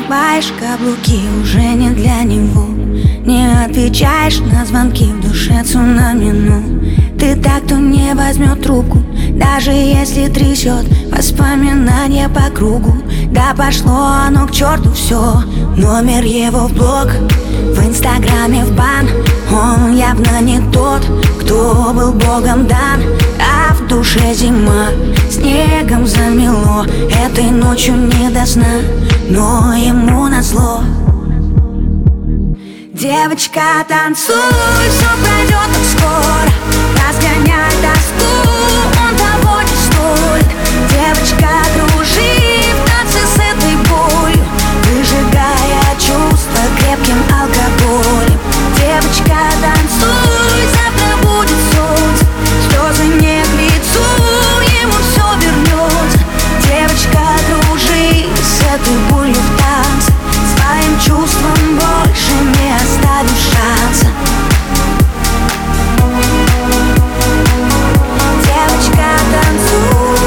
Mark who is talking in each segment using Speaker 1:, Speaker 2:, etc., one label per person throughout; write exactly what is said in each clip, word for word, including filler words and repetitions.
Speaker 1: Надеваешь каблуки, уже не для него. Не отвечаешь на звонки, в душе цунами, ну ты так, кто не возьмет трубку, даже если трясет воспоминания по кругу. Да пошло оно к черту все, номер его в блог, в инстаграме в бан. Он явно не тот, кто был богом дан. А в душе зима, снегом замело. Этой ночью не до сна, но ему назло. Девочка, танцуй, все пройдет так скоро. Разгоняй тоску, он того не стоит. Девочка, кружи в танце с этой болью, выжигая чувства крепким алкоголем. Девочка, танцуй, завтра будет солнце, слезы не к лицу, ему все вернется. Девочка, кружи с этой болью в танце, своим чувством больше не оставишь шанса. Девочка, танцуй.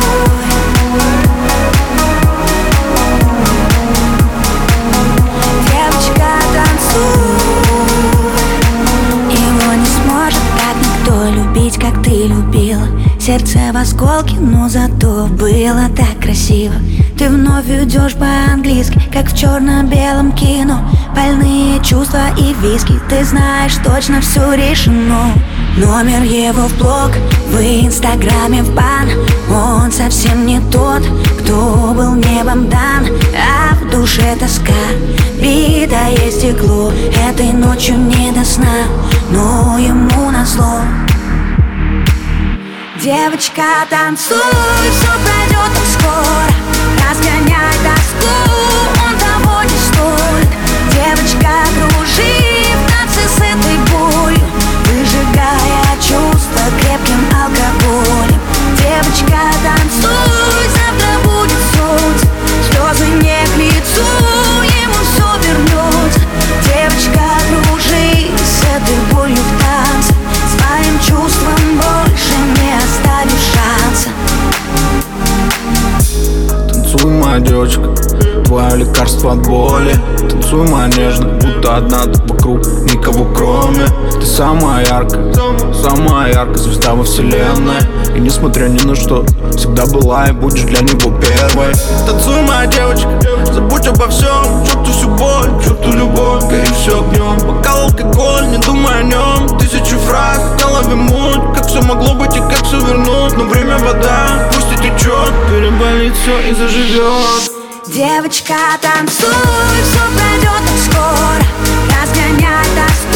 Speaker 1: Девочка, танцуй. Его не сможет так никто любить, как ты любила. Сердце в осколке, но зато было так красиво. Ты вновь идешь по-английски, как в черно-белом кино. Больные чувства и виски, ты знаешь, точно все решено. Номер его в блог, в инстаграме в бан. Он совсем не тот, кто был небом дан. А в душе тоска, битое стекло. Этой ночью не до сна, но ему назло. Девочка, танцуй, все пройдет так скоро. Разгоняй тоску, он того не стоит. Девочка, кружи в танце с этой болью, выжигая чувства крепким алкоголем. Девочка, танцуй, завтра будет солнце, слезы не к лицу, ему все вернется. Девочка, кружи с этой болью в танце, своим чувством больше не оставишь шанса.
Speaker 2: Танцуй, моя девочка, твое лекарство от боли. Танцуй, моя нежная, будто одна тут вокруг, никого кроме. Ты самая яркая, самая яркая звезда во вселенной. И несмотря ни на что, всегда была и будешь для него первой. Танцуй, моя девочка, забудь обо всем, черту всю боль, черту любовь, гори все огнем. Бокал, алкоголь, не думай о нем. Тысячи фраз, в голове муть, как все могло быть и как все вернуть. Но время вода, пусть и течет, переболит все и заживет.
Speaker 1: Девочка, танцуй, все пройдет так скоро. Разгоняй тоску,